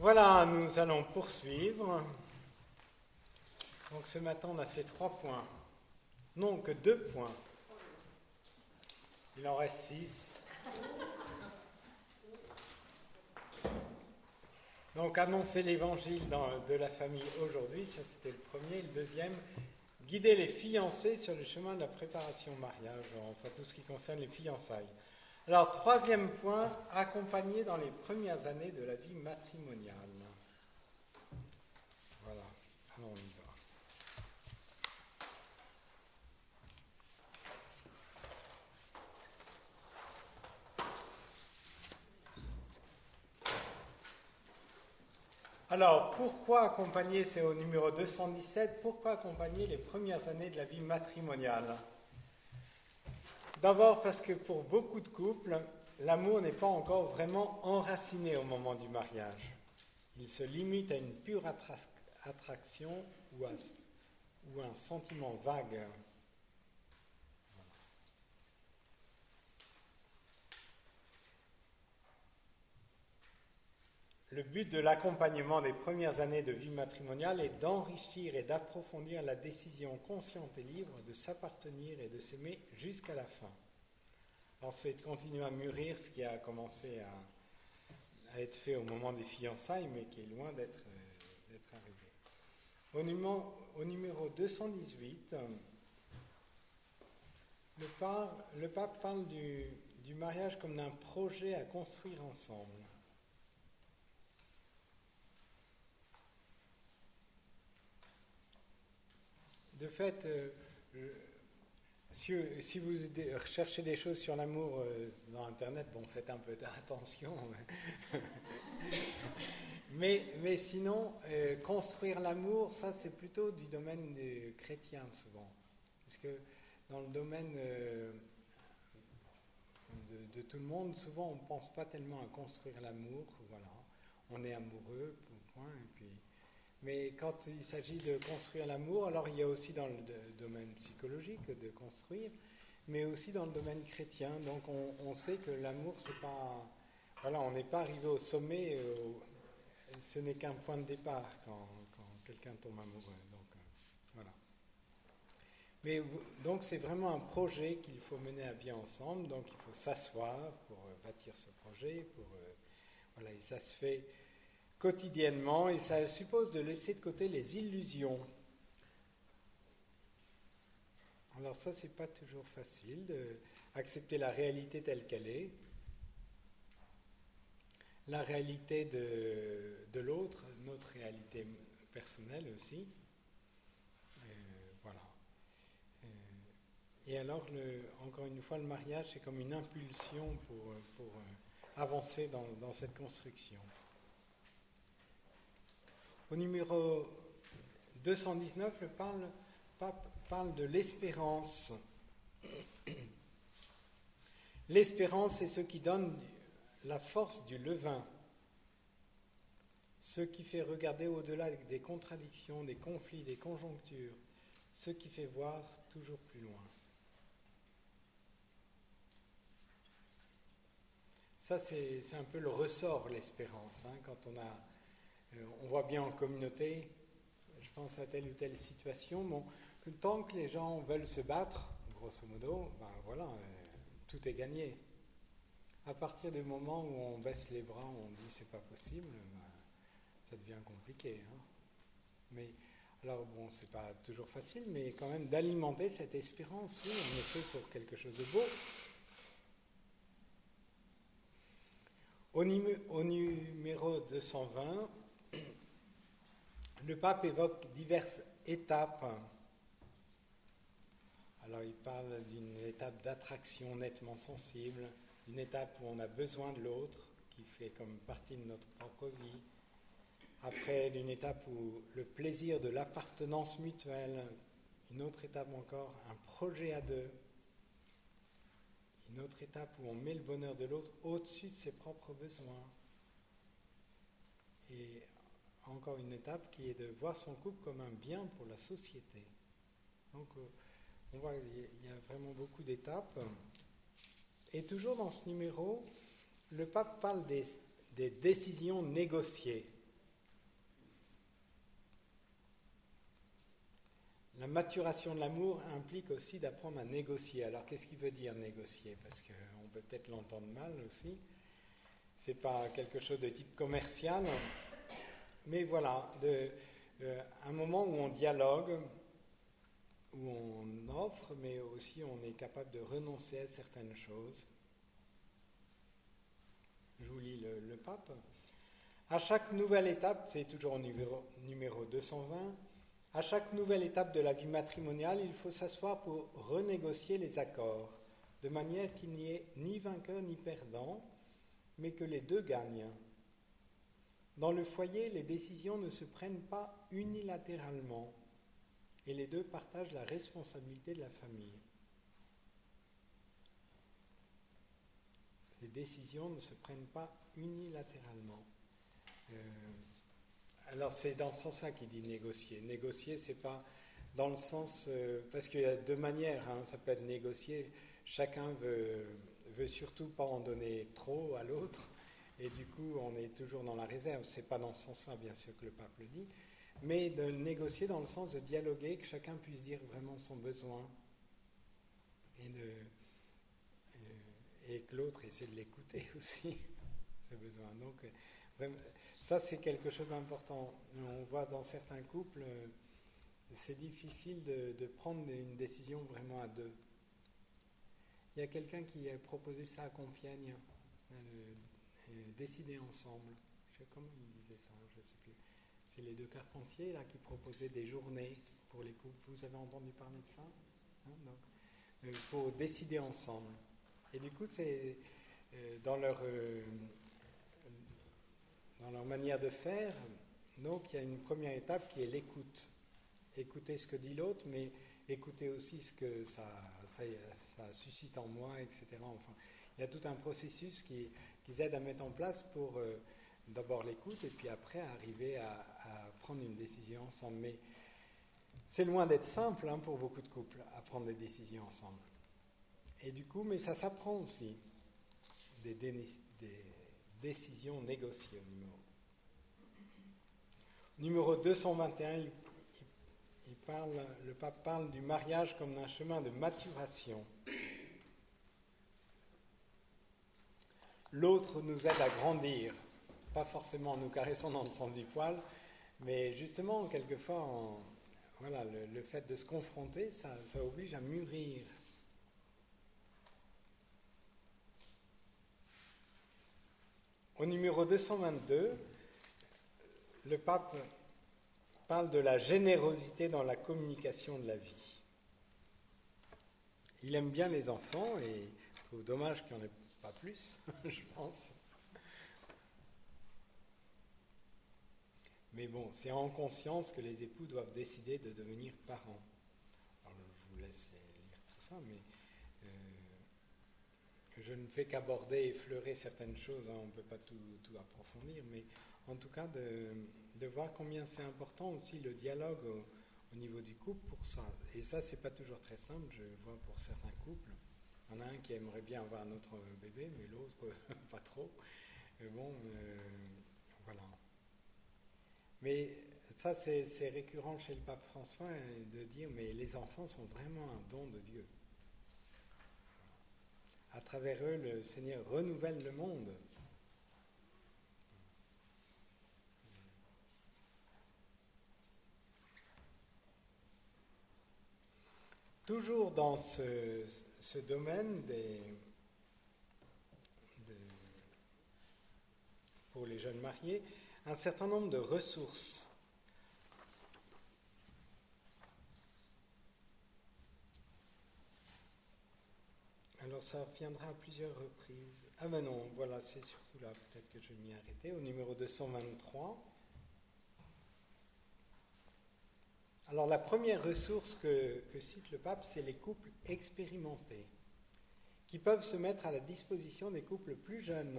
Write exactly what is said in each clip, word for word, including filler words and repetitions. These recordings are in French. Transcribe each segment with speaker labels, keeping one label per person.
Speaker 1: Voilà, nous allons poursuivre. Donc ce matin, on a fait trois points. Non, que deux points. Il en reste six. Donc annoncer l'évangile dans- de la famille aujourd'hui, ça c'était le premier. Le deuxième, guider les fiancés sur le chemin de la préparation au mariage, enfin tout ce qui concerne les fiançailles. Alors troisième point, accompagner dans les premières années de la vie matrimoniale. Voilà, alors on y va. Alors, pourquoi accompagner, c'est au numéro deux cent dix-sept, pourquoi accompagner les premières années de la vie matrimoniale? D'abord parce que pour beaucoup de couples, l'amour n'est pas encore vraiment enraciné au moment du mariage. Il se limite à une pure attra- attraction ou, à, ou un sentiment vague. Le but de l'accompagnement des premières années de vie matrimoniale est d'enrichir et d'approfondir la décision consciente et libre de s'appartenir et de s'aimer jusqu'à la fin. Alors c'est de continuer à mûrir ce qui a commencé à, à être fait au moment des fiançailles, mais qui est loin d'être, euh, d'être arrivé. Au numéro, au numéro deux cent dix-huit, euh, le, par, le pape parle du, du mariage comme d'un projet à construire ensemble. De fait, euh, si, si vous recherchez des choses sur l'amour euh, dans Internet, bon, faites un peu attention. mais, mais sinon, euh, construire l'amour, ça c'est plutôt du domaine des chrétiens souvent. Parce que dans le domaine euh, de, de tout le monde, souvent on ne pense pas tellement à construire l'amour. Voilà, on est amoureux, point, et puis... Mais quand il s'agit de construire l'amour, alors il y a aussi dans le domaine psychologique de construire, mais aussi dans le domaine chrétien. Donc on, on sait que l'amour, c'est pas... Voilà, on n'est pas arrivé au sommet, euh, ce n'est qu'un point de départ quand, quand quelqu'un tombe amoureux. Donc euh, voilà. Mais donc c'est vraiment un projet qu'il faut mener à bien ensemble, donc il faut s'asseoir pour euh, bâtir ce projet, pour... Euh, voilà, et ça se fait... quotidiennement, et ça suppose de laisser de côté les illusions. Alors ça, c'est pas toujours facile, d'accepter la réalité telle qu'elle est, la réalité de, de l'autre, notre réalité personnelle aussi. Euh, voilà. Euh, et alors, le, encore une fois, le mariage, c'est comme une impulsion pour, pour euh, avancer dans, dans cette construction. Au numéro deux cent dix-neuf, le parle, pape parle de l'espérance. L'espérance est ce qui donne la force du levain, ce qui fait regarder au-delà des contradictions, des conflits, des conjonctures, ce qui fait voir toujours plus loin. Ça, c'est, c'est un peu le ressort, l'espérance. Hein, quand on a, euh, on voit bien en communauté, je pense à telle ou telle situation, bon, que tant que les gens veulent se battre, grosso modo, ben voilà, euh, tout est gagné. À partir du moment où on baisse les bras, on dit c'est pas possible, ben, ça devient compliqué. Hein. Mais alors bon, c'est pas toujours facile, mais quand même d'alimenter cette espérance. Oui, on est fait pour quelque chose de beau. Au, numé- au numéro deux cent vingt, le pape évoque diverses étapes. Alors il parle d'une étape d'attraction nettement sensible, d'une étape où on a besoin de l'autre, qui fait comme partie de notre propre vie. Après, d'une étape où le plaisir de l'appartenance mutuelle, une autre étape encore, un projet à deux, une autre étape où on met le bonheur de l'autre au-dessus de ses propres besoins. Et encore une étape qui est de voir son couple comme un bien pour la société. Donc, euh, on voit qu'il y a vraiment beaucoup d'étapes. Et toujours dans ce numéro, le pape parle des, des décisions négociées. la maturation de l'amour implique aussi d'apprendre à négocier. Alors qu'est-ce qu'il veut dire négocier? Parce qu'on peut peut-être l'entendre mal aussi. C'est pas quelque chose de type commercial, mais voilà, de, euh, un moment où on dialogue, où on offre, mais aussi on est capable de renoncer à certaines choses. Je vous lis le, le pape. À chaque nouvelle étape, c'est toujours au numéro, numéro deux cent vingt, à chaque nouvelle étape de la vie matrimoniale, il faut s'asseoir pour renégocier les accords, de manière qu'il n'y ait ni vainqueur ni perdant, mais que les deux gagnent. Dans le foyer, les décisions ne se prennent pas unilatéralement, et les deux partagent la responsabilité de la famille. Les décisions ne se prennent pas unilatéralement. Euh, alors c'est dans ce sens-là qu'il dit négocier. Négocier, c'est pas dans le sens... Euh, parce qu'il y a deux manières, hein, ça peut être négocier. Chacun veut, veut surtout pas en donner trop à l'autre, et du coup on est toujours dans la réserve. C'est pas dans ce sens-là, bien sûr, que le pape le dit, mais de négocier dans le sens de dialoguer, que chacun puisse dire vraiment son besoin, et, de, euh, et que l'autre essaie de l'écouter aussi, ses besoins. Donc vraiment, ça c'est quelque chose d'important. On voit dans certains couples, euh, c'est difficile de, de prendre une décision vraiment à deux. Il y a quelqu'un qui a proposé ça à Compiègne, euh, euh, décider ensemble. Je sais comment il disait ça, je ne sais plus. C'est les deux Carpentier là qui proposaient des journées pour les couples. Vous avez entendu parler de ça, hein, donc, euh, pour décider ensemble. Et du coup, c'est euh, dans leur euh, dans leur manière de faire. Donc, il y a une première étape qui est l'écoute. Écouter ce que dit l'autre, mais écouter aussi ce que ça, ça, ça suscite en moi, et cetera. Enfin, il y a tout un processus qui, qui aide à mettre en place pour euh, d'abord l'écoute et puis après arriver à, à prendre une décision ensemble. Mais c'est loin d'être simple hein, pour beaucoup de couples à prendre des décisions ensemble. Et du coup, mais ça s'apprend aussi, des, des, des décisions négociées au numéro. Numéro deux cent vingt et un, il Il parle, le pape parle du mariage comme d'un chemin de maturation. L'autre nous aide à grandir, pas forcément en nous caressant dans le sens du poil, mais justement, quelquefois, en, voilà, le, le fait de se confronter, ça, ça oblige à mûrir. Au numéro deux cent vingt-deux, le pape parle de la générosité dans la communication de la vie. Il aime bien les enfants et je trouve dommage qu'il n'y en ait pas plus, je pense. Mais bon, c'est en conscience que les époux doivent décider de devenir parents. Alors, je vous laisse lire tout ça, mais euh, je ne fais qu'aborder et effleurer certaines choses, hein, on ne peut pas tout, tout approfondir, mais en tout cas de, de voir combien c'est important aussi le dialogue au, au niveau du couple pour ça. Et ça, c'est pas toujours très simple, je vois pour certains couples. Il y en a un qui aimerait bien avoir un autre bébé, mais l'autre, pas trop. Et bon, euh, voilà. Mais ça, c'est, c'est récurrent chez le pape François de dire, mais les enfants sont vraiment un don de Dieu. À travers eux, le Seigneur renouvelle le monde. Toujours dans ce, ce domaine des, de, pour les jeunes mariés, un certain nombre de ressources. Alors ça reviendra à plusieurs reprises. Ah ben non, voilà, c'est surtout là, peut-être que je vais m'y arrêter, au numéro deux cent vingt-trois. Alors la première ressource que, que cite le pape, c'est les couples expérimentés, qui peuvent se mettre à la disposition des couples plus jeunes.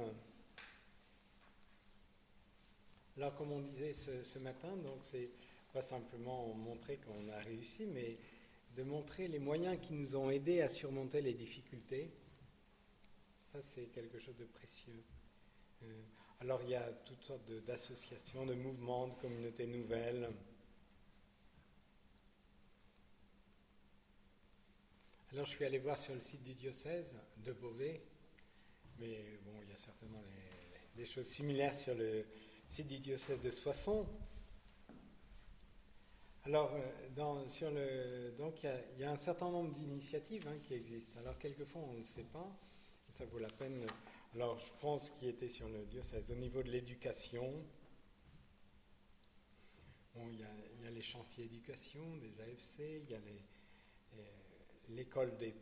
Speaker 1: Alors comme on disait ce, ce matin, donc c'est pas simplement montrer qu'on a réussi, mais de montrer les moyens qui nous ont aidés à surmonter les difficultés. Ça c'est quelque chose de précieux. Euh, alors il y a toutes sortes de, d'associations, de mouvements, de communautés nouvelles. Alors je suis allé voir sur le site du diocèse de Beauvais, mais bon, il y a certainement les, des choses similaires sur le site du diocèse de Soissons. Alors, dans, sur le, donc il y, a, il y a un certain nombre d'initiatives hein, qui existent. Alors, quelquefois, on ne sait pas, ça vaut la peine. Alors, je prends ce qui était sur le diocèse. Au niveau de l'éducation, bon, il y a, il y a les chantiers éducation des A F C, il y a les, euh, l'école des